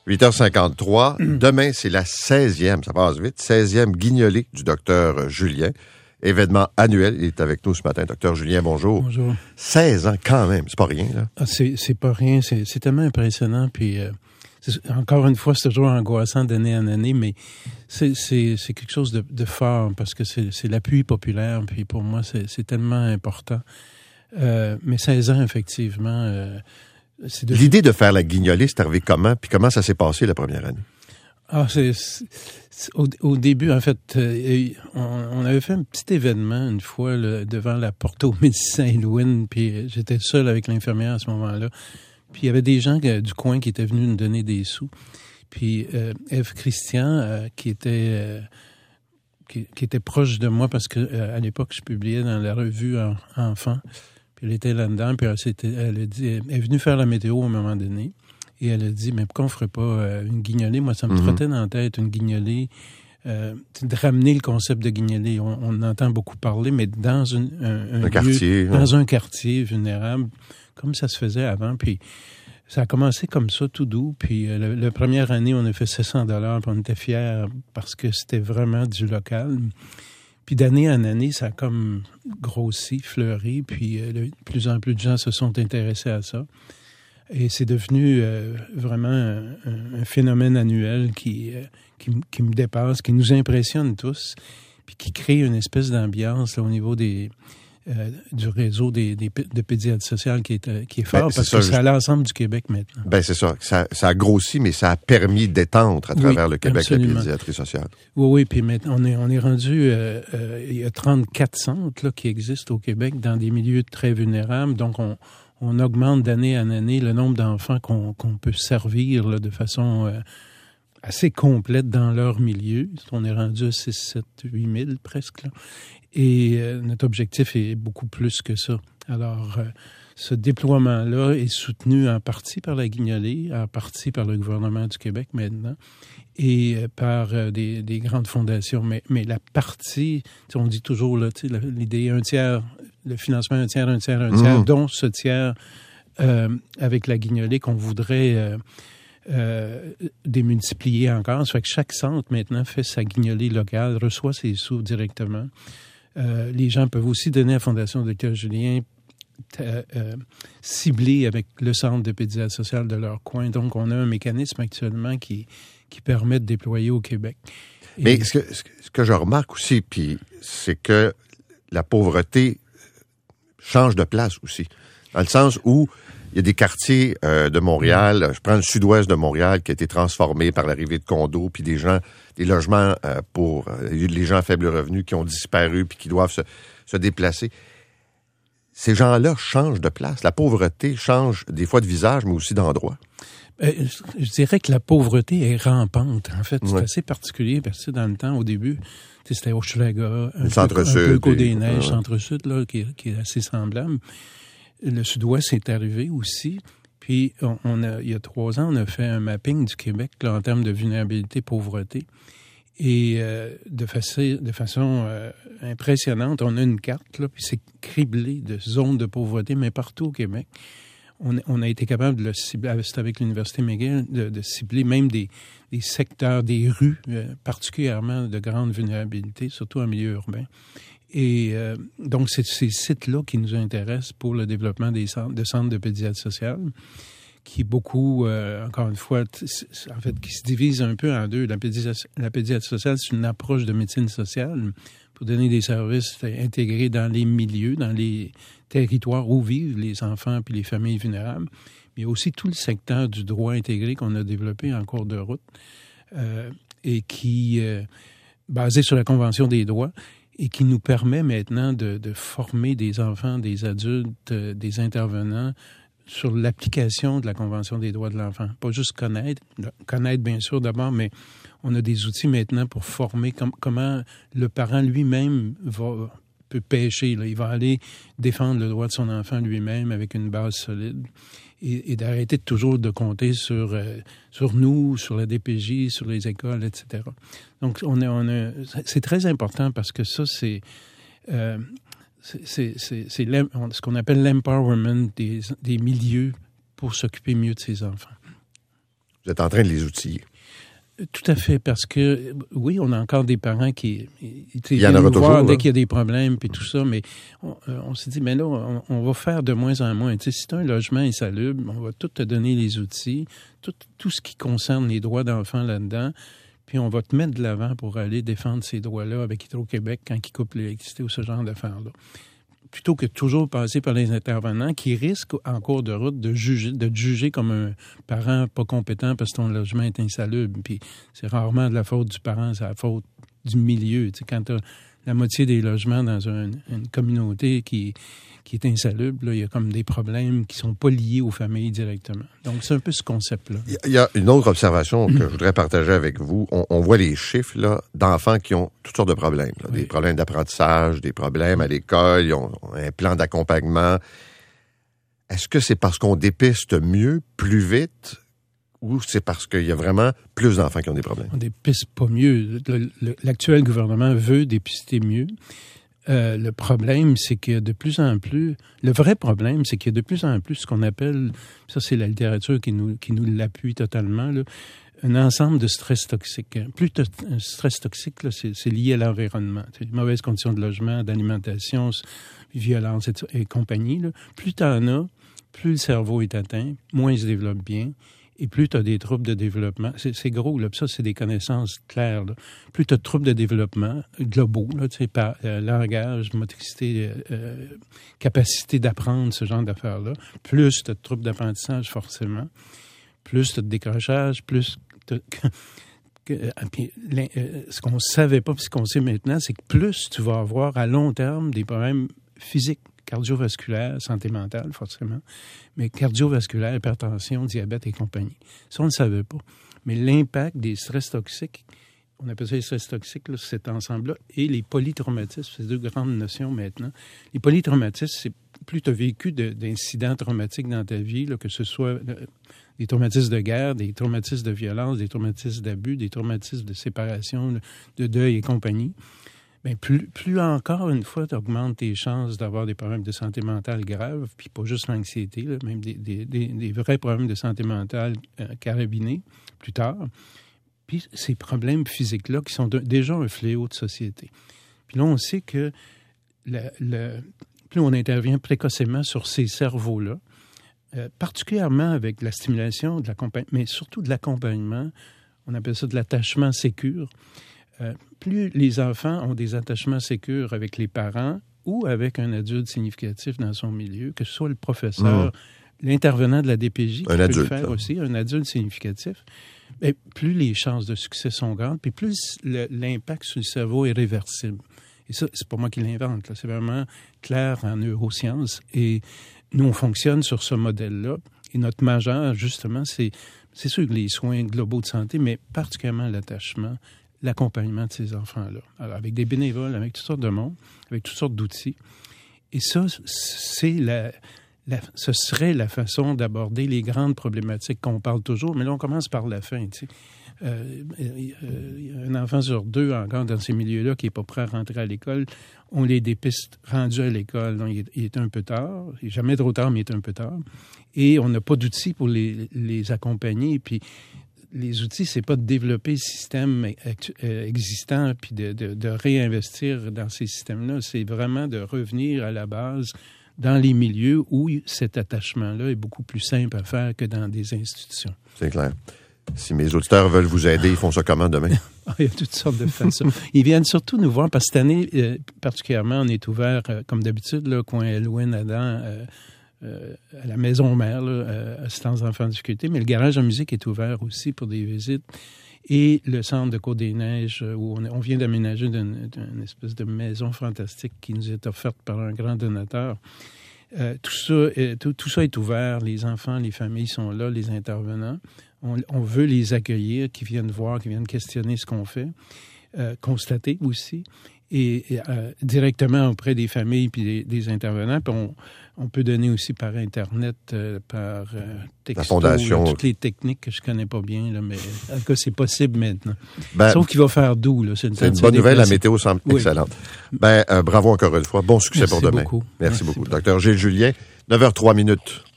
8h53. Demain, c'est la 16e, ça passe vite, 16e guignolée du docteur Julien. Événement annuel. Il est avec nous ce matin. Docteur Julien, bonjour. Bonjour. 16 ans quand même, c'est pas rien, là. Ah, c'est pas rien, c'est tellement impressionnant. Puis, encore une fois, c'est toujours angoissant d'année en année, mais c'est quelque chose de fort parce que c'est l'appui populaire. Puis pour moi, c'est tellement important. Mais 16 ans, effectivement... L'idée de faire la guignolée, c'est arrivé comment? Puis comment ça s'est passé la première année? Ah, au début, en fait, on avait fait un petit événement une fois là, devant la porte aux médecins Saint-Louis, puis j'étais seul avec l'infirmière à ce moment-là. Puis il y avait des gens du coin qui étaient venus nous donner des sous. Puis Ève Christian, qui était proche de moi parce que à l'époque, je publiais dans la revue Enfants. Puis elle était là-dedans, puis elle est venue faire la météo à un moment donné. Et elle a dit, mais pourquoi on ne ferait pas une guignolée? Moi, ça me trottait dans la tête, une guignolée. De ramener le concept de guignolée. On entend beaucoup parler, mais dans un quartier, dans un quartier vulnérable, comme ça se faisait avant. Puis ça a commencé comme ça, tout doux. Puis la première année, on a fait 700 $, puis on était fiers parce que c'était vraiment du local. Puis d'année en année, ça a comme grossi, fleuri, puis de plus en plus de gens se sont intéressés à ça. Et c'est devenu vraiment un phénomène annuel qui me dépasse, qui nous impressionne tous, puis qui crée une espèce d'ambiance là, au niveau du réseau de pédiatrie sociale qui est fort, parce que c'est à l'ensemble du Québec maintenant. Ben c'est ça. Ça a grossi, mais ça a permis d'étendre à travers le Québec absolument. la pédiatrie sociale. Oui, puis maintenant, on est rendu... il y a 34 centres là, qui existent au Québec dans des milieux très vulnérables, donc on augmente d'année en année le nombre d'enfants qu'on peut servir là, de façon assez complète dans leur milieu. On est rendu à 6, 7, 8 000 presque. Là. Et notre objectif est beaucoup plus que ça. Alors, ce déploiement-là est soutenu en partie par la Guignolée, en partie par le gouvernement du Québec maintenant, et par des grandes fondations. Mais la partie, on dit toujours, là, l'idée un tiers, le financement un tiers, dont ce tiers avec la Guignolée qu'on voudrait démultiplier encore. Ça fait que chaque centre maintenant fait sa Guignolée locale, reçoit ses sous directement. Les gens peuvent aussi donner à la Fondation Dr Julien ciblé avec le centre de pédiatrie sociale de leur coin. Donc, on a un mécanisme actuellement qui permet de déployer au Québec. Mais ce que je remarque aussi, puis c'est que la pauvreté change de place aussi. Dans le sens où il y a des quartiers de Montréal, je prends le sud-ouest de Montréal, qui a été transformé par l'arrivée de condos, puis des logements pour les gens à faible revenu qui ont disparu, puis qui doivent se déplacer. Ces gens-là changent de place. La pauvreté change des fois de visage, mais aussi d'endroit. Je dirais que la pauvreté est rampante. En fait, c'est assez particulier parce que dans le temps, au début, c'était Hochelaga, un peu Côte-des-Neiges, Centre-Sud, là, qui est assez semblable. Le Sud-Ouest est arrivé aussi. Puis, il y a 3 ans, on a fait un mapping du Québec là, en termes de vulnérabilité, pauvreté. Et de façon impressionnante, on a une carte, là, puis c'est criblé de zones de pauvreté, mais partout au Québec. On a été capable de le cibler, c'est avec l'Université McGill, de cibler même des secteurs, des rues, particulièrement de grande vulnérabilité, surtout en milieu urbain. Et donc, c'est ces sites-là qui nous intéressent pour le développement de centres de pédiatrie sociale, qui beaucoup, encore une fois, en fait, qui se divise un peu en deux. La pédiatrie sociale, c'est une approche de médecine sociale pour donner des services intégrés dans les milieux, dans les territoires où vivent les enfants puis les familles vulnérables. Mais il y a aussi tout le secteur du droit intégré qu'on a développé en cours de route et qui, basé sur la Convention des droits, et qui nous permet maintenant de former des enfants, des adultes, des intervenants sur l'application de la Convention des droits de l'enfant. Pas juste connaître bien sûr d'abord, mais on a des outils maintenant pour former comment le parent lui-même peut pêcher. Là. Il va aller défendre le droit de son enfant lui-même avec une base solide et d'arrêter toujours de compter sur nous, sur la DPJ, sur les écoles, etc. Donc, c'est très important parce que ça, c'est ce qu'on appelle l'empowerment des milieux pour s'occuper mieux de ses enfants. Vous êtes en train de les outiller. Tout à fait, parce que, oui, on a encore des parents qui il y en aura toujours, dès qu'il y a des problèmes puis tout ça, mais on s'est dit, mais là, on va faire de moins en moins. Tu sais, si tu as un logement insalubre, on va tout te donner les outils, tout ce qui concerne les droits d'enfants là-dedans, puis on va te mettre de l'avant pour aller défendre ces droits-là avec Hydro-Québec quand ils coupent l'électricité ou ce genre d'affaires-là. Plutôt que toujours passer par les intervenants qui risquent en cours de route de te juger comme un parent pas compétent parce que ton logement est insalubre. Puis c'est rarement de la faute du parent, c'est la faute du milieu. Tu sais, quand tu as la moitié des logements dans une communauté qui est insalubre, là, il y a comme des problèmes qui sont pas liés aux familles directement. Donc, c'est un peu ce concept-là. Il y a une autre observation que je voudrais partager avec vous. On voit les chiffres là, d'enfants qui ont toutes sortes de problèmes. Là, des problèmes d'apprentissage, des problèmes à l'école, ils ont un plan d'accompagnement. Est-ce que c'est parce qu'on dépiste mieux, plus vite, ou c'est parce qu'il y a vraiment plus d'enfants qui ont des problèmes? On dépiste pas mieux. L'actuel gouvernement veut dépister mieux. Le problème, c'est que de plus en plus... Le vrai problème, c'est qu'il y a de plus en plus ce qu'on appelle... Ça, c'est la littérature qui nous l'appuie totalement, là, un ensemble de stress toxiques. Plus un stress toxique, là, c'est lié à l'environnement. Les mauvaises conditions de logement, d'alimentation, violence et compagnie. Là. Plus tu en as, plus le cerveau est atteint, moins il se développe bien. Et plus tu as des troubles de développement, c'est gros, là, puis ça, c'est des connaissances claires. Là. Plus tu as de troubles de développement globaux, là, tu sais, par langage, motricité, capacité d'apprendre, ce genre d'affaires-là, plus tu as de troubles d'apprentissage, forcément, plus tu as de décrochage, plus... ce qu'on ne savait pas, puis ce qu'on sait maintenant, c'est que plus tu vas avoir à long terme des problèmes physiques, cardiovasculaire, santé mentale, forcément, mais cardiovasculaire, hypertension, diabète et compagnie. Ça, on ne le savait pas. Mais l'impact des stress toxiques, on appelle ça les stress toxiques, là, cet ensemble-là, et les polytraumatismes, c'est deux grandes notions maintenant. Les polytraumatismes, c'est plus tu as vécu d'incidents traumatiques dans ta vie, là, que ce soit des traumatismes de guerre, des traumatismes de violence, des traumatismes d'abus, des traumatismes de séparation, de deuil et compagnie. Bien, plus encore une fois, tu augmentes tes chances d'avoir des problèmes de santé mentale graves, puis pas juste l'anxiété, là, même des vrais problèmes de santé mentale carabinés plus tard. Puis ces problèmes physiques-là qui sont déjà un fléau de société. Puis là, on sait que plus on intervient précocement sur ces cerveaux-là, particulièrement avec la stimulation, mais surtout de l'accompagnement, on appelle ça de l'attachement sécure. Plus les enfants ont des attachements sécures avec les parents ou avec un adulte significatif dans son milieu, que ce soit le professeur, l'intervenant de la DPJ qui peut le faire aussi, un adulte significatif, bien, plus les chances de succès sont grandes, puis plus l'impact sur le cerveau est réversible. Et ça, c'est pas moi qui l'invente, là, c'est vraiment clair en neurosciences. Et nous, on fonctionne sur ce modèle-là. Et notre majeur, justement, c'est sûr que les soins globaux de santé, mais particulièrement l'attachement, l'accompagnement de ces enfants-là. Alors, avec des bénévoles, avec toutes sortes de monde, avec toutes sortes d'outils. Et ça, ce serait la façon d'aborder les grandes problématiques qu'on parle toujours, mais là, on commence par la fin, tu sais. Un enfant sur deux, encore dans ces milieux-là, qui n'est pas prêt à rentrer à l'école, on les dépiste rendus à l'école. Donc, il est un peu tard. Il n'est jamais trop tard, mais il est un peu tard. Et on n'a pas d'outils pour les accompagner. Puis, les outils, c'est pas de développer le système existant puis de réinvestir dans ces systèmes-là. C'est vraiment de revenir à la base dans les milieux où cet attachement-là est beaucoup plus simple à faire que dans des institutions. C'est clair. Si mes auditeurs veulent vous aider, ils font ça comment demain? Il y a toutes sortes de façons. Ils viennent surtout nous voir parce que cette année, particulièrement, on est ouvert, comme d'habitude, là, coin Elouin-Adam, à la maison mère, assistance d'enfants en difficulté, mais le garage en musique est ouvert aussi pour des visites. Et le centre de Côte-des-Neiges, où on vient d'aménager d'une espèce de maison fantastique qui nous est offerte par un grand donateur. Tout ça est ouvert. Les enfants, les familles sont là, les intervenants. On veut les accueillir, qui viennent voir, qui viennent questionner ce qu'on fait, constater aussi. Et directement auprès des familles puis des intervenants. Puis on peut donner aussi par Internet, par texto, la fondation, toutes les techniques que je connais pas bien, là, mais en tout cas, c'est possible maintenant. Sauf qu'il va faire doux. Là, c'est une bonne nouvelle, la météo semble excellente. Bravo encore une fois. Bon succès pour demain. Beaucoup. Merci beaucoup. Docteur Gilles Julien, 9h03.